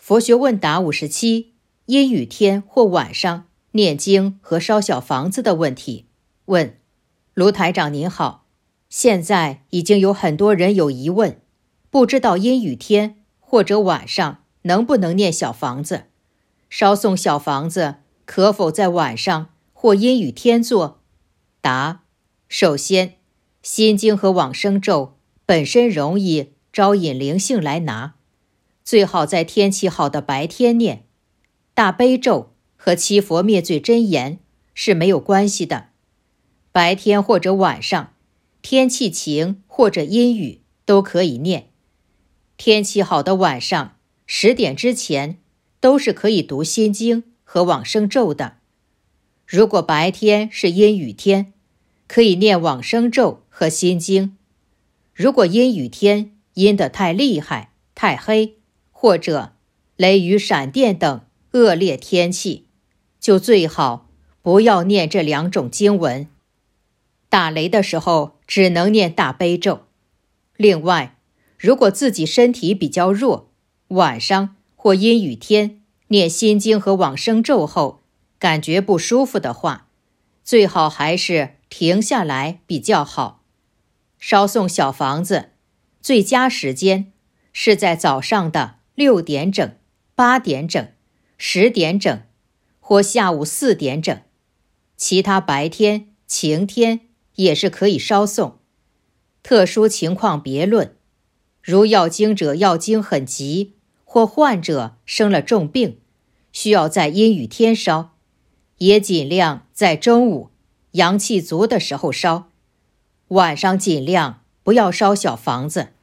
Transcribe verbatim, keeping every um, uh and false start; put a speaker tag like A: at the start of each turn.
A: 佛学问答五十七：阴雨天或晚上念经和烧小房子的问题。问：卢台长您好，现在已经有很多人有疑问，不知道阴雨天或者晚上能不能念小房子？烧送小房子可否在晚上或阴雨天做？答：首先，心经和往生咒本身容易招引灵性来拿，最好在天气好的白天念。大悲咒和七佛灭罪真言是没有关系的，白天或者晚上，天气晴或者阴雨都可以念。天气好的晚上，十点之前都是可以读心经和往生咒的。如果白天是阴雨天，可以念往生咒和心经。如果阴雨天阴得太厉害、太黑，或者雷雨闪电等恶劣天气，就最好不要念这两种经文。打雷的时候只能念大悲咒。另外，如果自己身体比较弱，晚上或阴雨天念心经和往生咒后感觉不舒服的话，最好还是停下来比较好。烧送小房子最佳时间是在早上的六点整、八点整、十点整或下午四点整。其他白天、晴天也是可以烧送，特殊情况别论。如要经者要经很急，或患者生了重病，需要在阴雨天烧，也尽量在中午阳气足的时候烧。晚上尽量不要烧小房子。